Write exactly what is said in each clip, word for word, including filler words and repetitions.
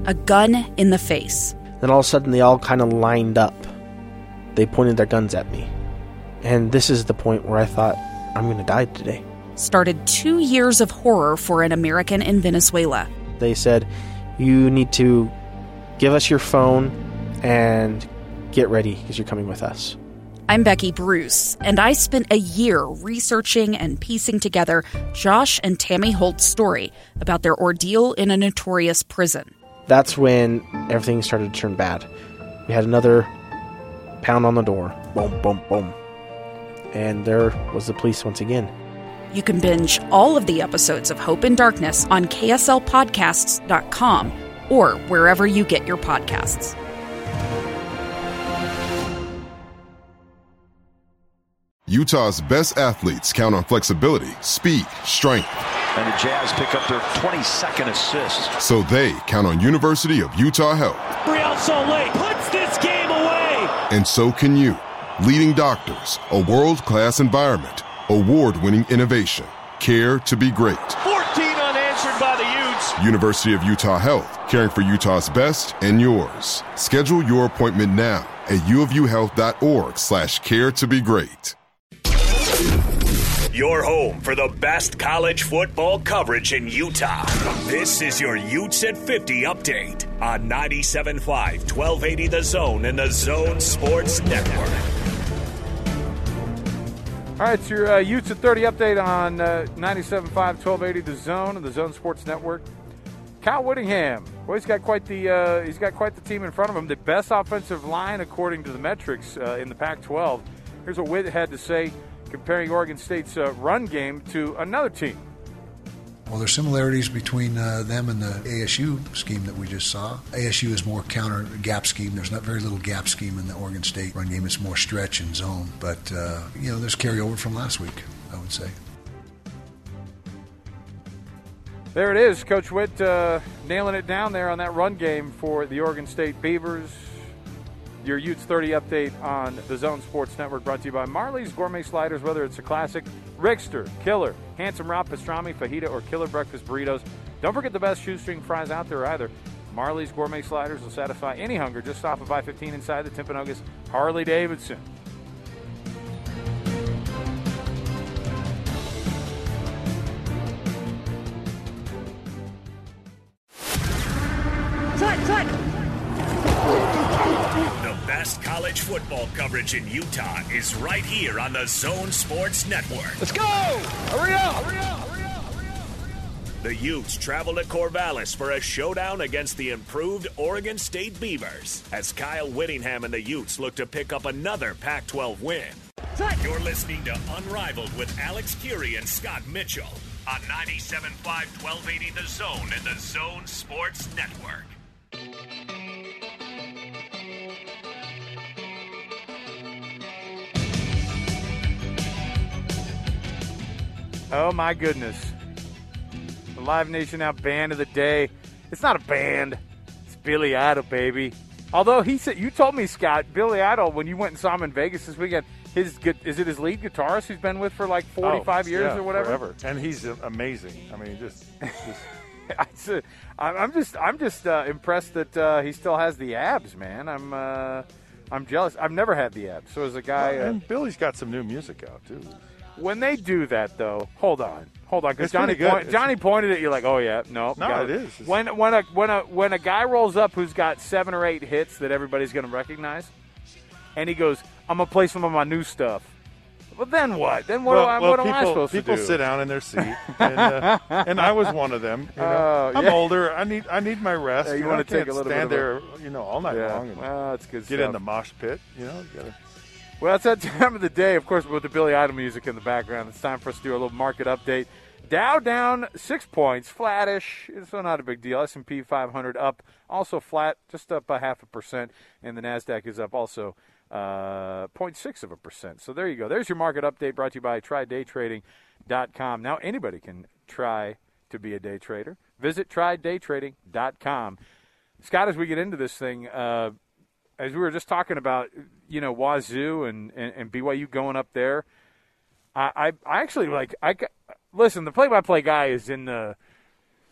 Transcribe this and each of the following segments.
A gun in the face. Then all of a sudden they all kind of lined up. They pointed their guns at me. And this is the point where I thought, I'm going to die today. Started two years of horror for an American in Venezuela. They said, you need to give us your phone and get ready because you're coming with us. I'm Becky Bruce, and I spent a year researching and piecing together Josh and Tammy Holt's story about their ordeal in a notorious prison. That's when everything started to turn bad. We had another pound on the door. Boom, boom, boom. And there was the police once again. You can binge all of the episodes of Hope in Darkness on K S L podcasts dot com or wherever you get your podcasts. Utah's best athletes count on flexibility, speed, strength. And the Jazz pick up their twenty-second assist. So they count on University of Utah Health. Real Salt Lake puts this game away. And so can you. Leading doctors, a world-class environment, award-winning innovation, care to be great. fourteen unanswered by the Utes. University of Utah Health, caring for Utah's best and yours. Schedule your appointment now at uofuhealth.org slash care to be great. Your home for the best college football coverage in Utah. This is your Utes at fifty update on ninety-seven point five, twelve eighty The Zone and the Zone Sports Network. All right, it's your uh, Utes at thirty update on uh, ninety-seven point five, twelve eighty The Zone and the Zone Sports Network. Kyle Whittingham, well, he's got quite the uh, he's got quite the team in front of him. The best offensive line according to the metrics uh, in the Pac twelve. Here's what Whit had to say, comparing Oregon State's uh, run game to another team. Well, there's similarities between uh, them and the A S U scheme that we just saw. A S U is more counter gap scheme. There's not very little gap scheme in the Oregon State run game. It's more stretch and zone. But, uh, you know, there's carryover from last week, I would say. There it is. Coach Whit uh, nailing it down there on that run game for the Oregon State Beavers. Your Utes thirty update on the Zone Sports Network, brought to you by Marley's Gourmet Sliders. Whether it's a classic, Rickster, Killer, Handsome Rock Pastrami, Fajita, or Killer Breakfast Burritos. Don't forget the best shoestring fries out there either. Marley's Gourmet Sliders will satisfy any hunger just off of I fifteen inside the Timpanogos Harley-Davidson. Track, track. The best college football coverage in Utah is right here on the Zone Sports Network. Let's go! Hurry up! Hurry up! Hurry up! Hurry up! The Utes travel to Corvallis for a showdown against the improved Oregon State Beavers as Kyle Whittingham and the Utes look to pick up another Pac twelve win. You're listening to Unrivaled with Alex Curie and Scott Mitchell on ninety-seven point five, twelve eighty The Zone and the Zone Sports Network. Oh, my goodness. The Live Nation Now band of the day. It's not a band. It's Billy Idol, baby. Although he said, you told me, Scott, Billy Idol, when you went and saw him in Vegas this weekend, his is it his lead guitarist who's been with for like forty-five oh, years yeah, or whatever? Forever. And he's amazing. I mean, just... just... I'm just I'm just uh, impressed that uh, he still has the abs, man. I'm uh, I'm jealous. I've never had the abs. So as a guy... Well, and uh, Billy's got some new music out, too. When they do that, though, hold on, hold on, because It's Johnny pretty good. point, Johnny pointed at you like, oh yeah, no, No, got it is. It's- When when a when a when a guy rolls up who's got seven or eight hits that everybody's going to recognize, and he goes, I'm gonna play some of my new stuff. Well, then what? Then what, well, do I, well, what people, am I supposed people to do? sit down in their seat, and, uh, and I was one of them. You know? Oh, I'm yeah. older. I need I need my rest. Yeah, you you know, wanna I can't take a little stand bit of there, you know, all night Yeah. long. And Well, that's good Get stuff. in the mosh pit. You know, you gotta. Well, it's that time of the day, of course, with the Billy Idol music in the background. It's time for us to do a little market update. Dow down six points, flattish, so not a big deal. S and P five hundred up, also flat, just up a half a percent, and the NASDAQ is up also uh, zero point six of a percent. So there you go. There's your market update brought to you by try day trading dot com. Now anybody can try to be a day trader. Visit try day trading dot com. Scott, as we get into this thing, uh, as we were just talking about, you know, Wazoo and, and, and B Y U going up there, I, I, I actually like, I listen, the play-by-play guy is in the,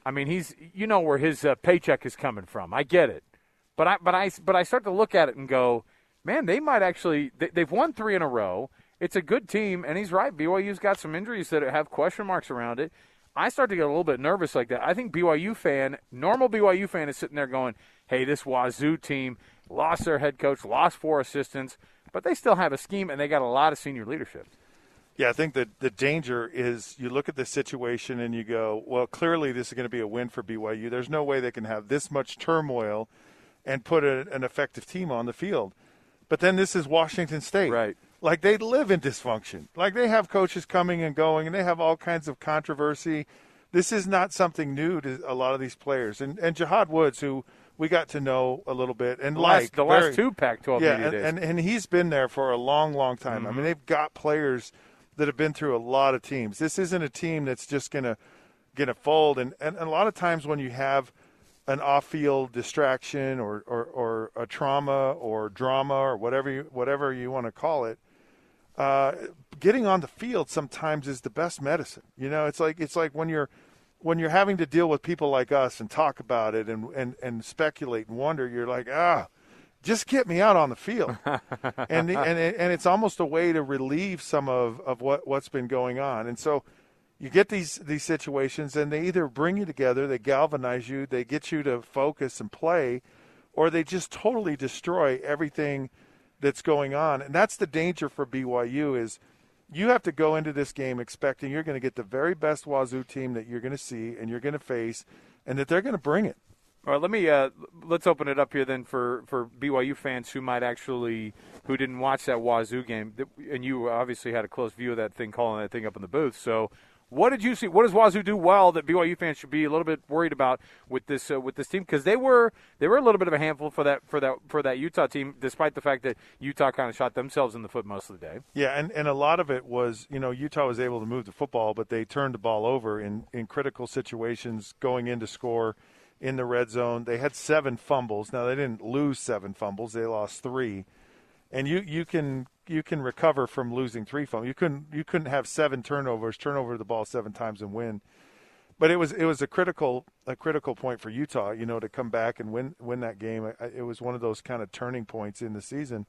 I mean, he's you know where his uh, paycheck is coming from. I get it, but I but I but I start to look at it and go, man, they might actually they, they've won three in a row. It's a good team, and he's right. B Y U's got some injuries that have question marks around it. I start to get a little bit nervous like that. I think B Y U fan, normal B Y U fan, is sitting there going, "Hey, this Wazoo team lost their head coach, lost four assistants, but they still have a scheme and they got a lot of senior leadership." Yeah, I think that the danger is you look at the situation and you go, well, clearly this is going to be a win for B Y U. There's no way they can have this much turmoil and put a, an effective team on the field. But then this is Washington State. Right. Like, they live in dysfunction. Like, they have coaches coming and going, and they have all kinds of controversy. This is not something new to a lot of these players. And, and Jahad Woods, who we got to know a little bit. and The like last, the very, last two Pac twelve yeah, media and, days. and, and he's been there for a long, long time. Mm-hmm. I mean, they've got players that have been through a lot of teams. This isn't a team that's just going to going to fold. And, and, and a lot of times when you have an off-field distraction or, or, or a trauma or drama or whatever you, whatever you want to call it, uh, getting on the field sometimes is the best medicine. You know, it's like it's like when you're when you're having to deal with people like us and talk about it and, and, and speculate and wonder, you're like, ah, just get me out on the field. and, the, and and it's almost a way to relieve some of, of what, what's been going on. And so you get these, these situations, and they either bring you together, they galvanize you, they get you to focus and play, or they just totally destroy everything that's going on. And that's the danger for B Y U is you have to go into this game expecting you're going to get the very best Wazoo team that you're going to see and you're going to face, and that they're going to bring it. All right, let me uh, let's open it up here then for, for B Y U fans who might actually who didn't watch that Wazoo game, and you obviously had a close view of that thing, calling that thing up in the booth. So, what did you see? What does Wazoo do well that B Y U fans should be a little bit worried about with this uh, with this team? Because they were they were a little bit of a handful for that for that for that Utah team, despite the fact that Utah kind of shot themselves in the foot most of the day. Yeah, and, and a lot of it was, you know, Utah was able to move the football, but they turned the ball over in, in critical situations, going in to score in the red zone. They had seven fumbles. Now, they didn't lose seven fumbles. They lost three. And you, you can you can recover from losing three fumbles. You couldn't you couldn't have seven turnovers, turn over the ball seven times and win. But it was it was a critical a critical point for Utah, you know, to come back and win win that game. It was one of those kind of turning points in the season.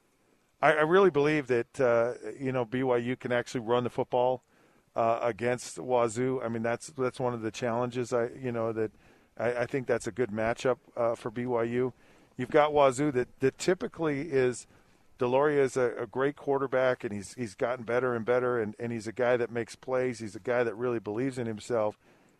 I, I really believe that uh, you know B Y U can actually run the football uh, against Wazoo. I mean, that's that's one of the challenges. I you know that. I, I think that's a good matchup uh, for B Y U. You've got Wazoo that, that typically is Deloria is a, a great quarterback, and he's he's gotten better and better, and, and he's a guy that makes plays. He's a guy that really believes in himself.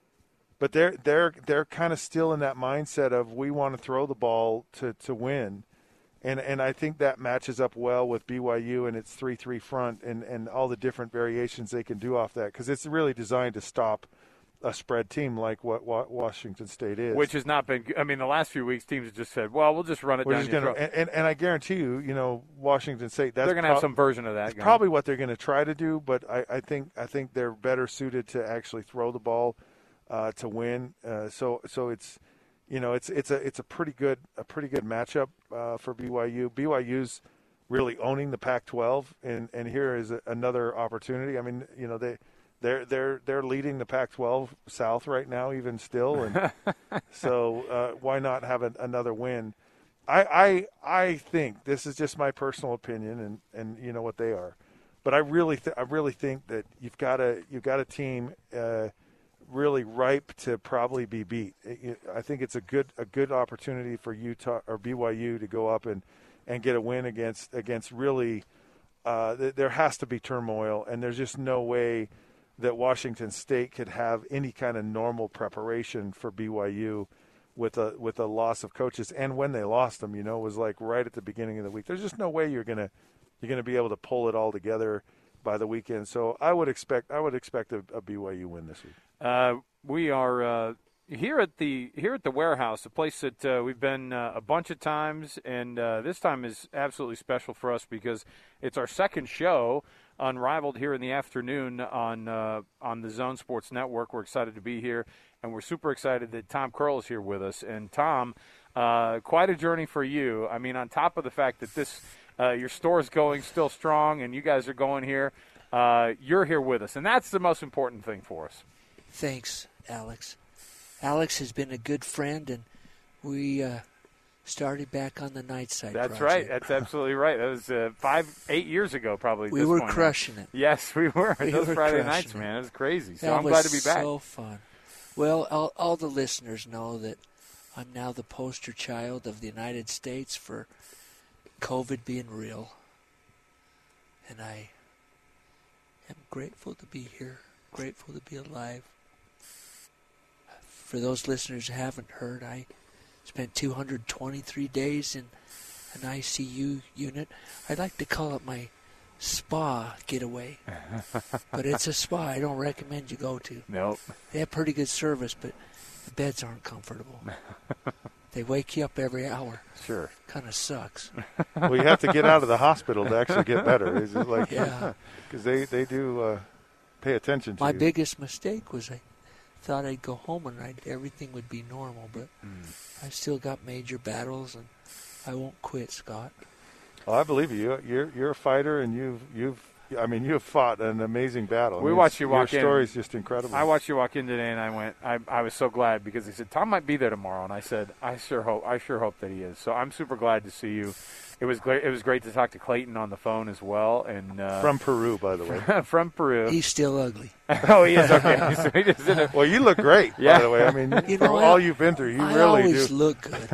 But they're they're they're kind of still in that mindset of we want to throw the ball to, to win, and and I think that matches up well with B Y U and its three three front and, and all the different variations they can do off that, because it's really designed to stop a spread team like what Washington State is. Which has not been – I mean, the last few weeks teams have just said, well, we'll just run it We're down just your gonna, throat. and, and, and I guarantee you, you know, Washington State, that's they're going to pro- have some version of that. That's going. probably what they're going to try to do, but I, I think I think they're better suited to actually throw the ball uh, to win. Uh, so so it's you know it's it's a it's a pretty good a pretty good matchup uh, for B Y U. B Y U's really owning the Pac twelve, and, and here is a, another opportunity. I mean, you know they. They're they're they're leading the Pac twelve South right now, even still, and so uh, why not have a, another win? I, I I think this is just my personal opinion, and, and you know what they are, but I really th- I really think that you've got a you've got a team uh, really ripe to probably be beat. It, I think it's a good a good opportunity for Utah or B Y U to go up and, and get a win against against really. Uh, th- there has to be turmoil, and there's just no way that Washington State could have any kind of normal preparation for B Y U with a with a loss of coaches. And when they lost them, you know, it was like right at the beginning of the week. There's just no way you're gonna you're gonna be able to pull it all together by the weekend. So I would expect I would expect a, a B Y U win this week. Uh, we are uh, here at the here at the warehouse, a place that uh, we've been uh, a bunch of times, and uh, this time is absolutely special for us because it's our second show. Unrivaled here in the afternoon on uh, on the Zone Sports Network. We're excited to be here, and we're super excited that Tom Curl is here with us. And Tom, uh, quite a journey for you. I mean, on top of the fact that this uh, your store is going still strong, and you guys are going here, uh, you're here with us, and that's the most important thing for us. Thanks, Alex. Alex has been a good friend, and we uh, started back on the night side. That's project. right. That's absolutely right. That was uh, five, eight years ago, probably. We this were point. crushing it. Yes, we were. We Those were Friday crushing nights, it. man, it was crazy. So that I'm was glad to be back. So fun. Well, all, all the listeners know that I'm now the poster child of the United States for COVID being real, and I am grateful to be here. Grateful to be alive. For those listeners who haven't heard, I spent two hundred twenty-three days in an I C U unit. I'd like to call it my spa getaway, but it's a spa I don't recommend you go to. Nope. They have pretty good service, but the beds aren't comfortable. They wake you up every hour. Sure. Kind of sucks. Well, you have to get out of the hospital to actually get better. Is it like, yeah. Because they, they do uh, pay attention to My you. biggest mistake was I thought I'd go home and I'd, everything would be normal, but mm. I've still got major battles, and I won't quit, Scott. Well, I believe you. You're you're a fighter, and you've you've. I mean, you've fought an amazing battle. We I mean, watched you walk your in. Your story's just incredible. I watched you walk in today, and I went. I, I was so glad because they said Tom might be there tomorrow, and I said I sure hope. I sure hope that he is. So I'm super glad to see you. It was great. It was great to talk to Clayton on the phone as well, and uh, from Peru, by the way. From Peru. He's still ugly. Oh, he is okay. So he just a, well, you look great, yeah. by the way. I mean, you for know, all I, you've been through, you I really always do look good,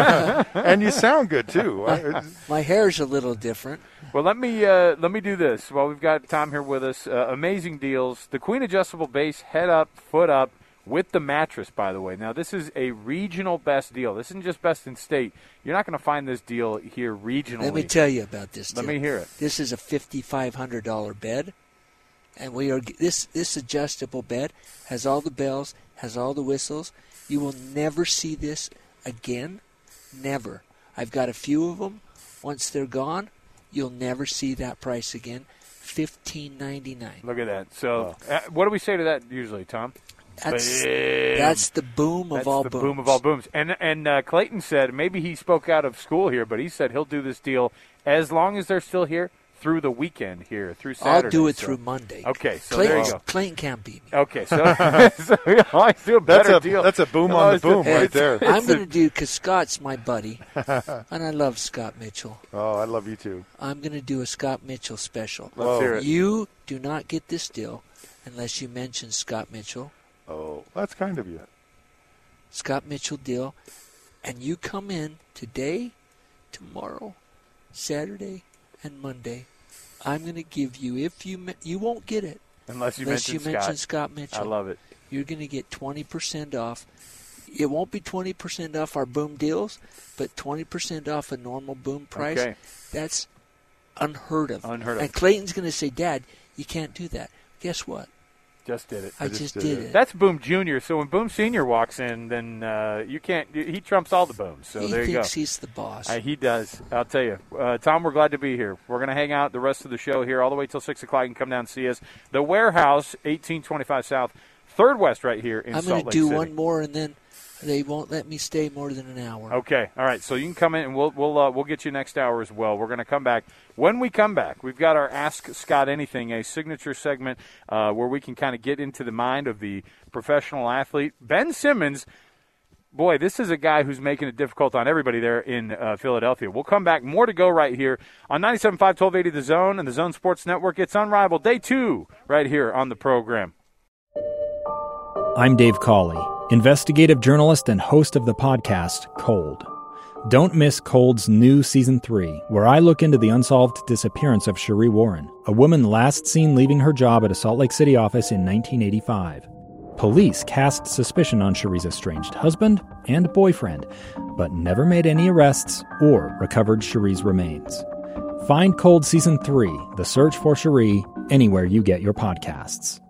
and you sound good too. My hair's a little different. Well, let me uh, let me do this. Well, we've got Tom here with us. Uh, amazing deals. The Queen adjustable base, head up, foot up, with the mattress, by the way. Now, this is a regional best deal. This isn't just best in state. You're not going to find this deal here regionally. Let me tell you about this deal. Let me hear it. This is a fifty-five hundred dollars bed, and we are this this adjustable bed has all the bells, has all the whistles. You will never see this again. Never. I've got a few of them. Once they're gone, you'll never see that price again. fifteen ninety-nine. Look at that. So, uh, what do we say to that usually, Tom? That's, that's the boom of that's all the booms. boom of all booms. And and uh, Clayton said, maybe he spoke out of school here, but he said he'll do this deal as long as they're still here through the weekend here, through Saturday. I'll do it so. through Monday. Okay, so Clayton, there you go. Clayton can't beat me. Okay, so, so we always do a better that's a, deal. That's a boom on the boom right there. I'm going to do, because Scott's my buddy, and I love Scott Mitchell. Oh, I love you too. I'm going to do a Scott Mitchell special. Let's hear it. You do not get this deal unless you mention Scott Mitchell. Oh, that's kind of you. Scott Mitchell deal. And you come in today, tomorrow, Saturday, and Monday. I'm going to give you, if you you won't get it. Unless you, unless mention, you Scott. mention Scott Mitchell. I love it. You're going to get twenty percent off. It won't be twenty percent off our boom deals, but twenty percent off a normal boom price. Okay. That's unheard of. Unheard of. And Clayton's going to say, Dad, you can't do that. Guess what? Just did it. I, I just, just did, did it. it. That's Boom Junior So when Boom Senior walks in, then uh, you can't. He trumps all the booms. So he there you go. He thinks he's the boss. Uh, he does. I'll tell you, uh, Tom. We're glad to be here. We're going to hang out the rest of the show here all the way till six o'clock. You can come down and see us. The Warehouse, eighteen twenty-five South, Third West, right here in I'm Salt Lake City. I'm going to do one more, and then they won't let me stay more than an hour. Okay. All right. So you can come in, and we'll we'll uh, we'll get you next hour as well. We're going to come back. When we come back, we've got our Ask Scott Anything, a signature segment uh, where we can kind of get into the mind of the professional athlete. Ben Simmons, boy, this is a guy who's making it difficult on everybody there in uh, Philadelphia. We'll come back. More to go right here on ninety-seven point five, twelve eighty The Zone and the Zone Sports Network. It's Unrivaled, day two, right here on the program. I'm Dave Cawley, investigative journalist and host of the podcast Cold. Don't miss Cold's new Season three, where I look into the unsolved disappearance of Cherie Warren, a woman last seen leaving her job at a Salt Lake City office in nineteen eighty-five. Police cast suspicion on Cherie's estranged husband and boyfriend, but never made any arrests or recovered Cherie's remains. Find Cold Season three, The Search for Cherie, anywhere you get your podcasts.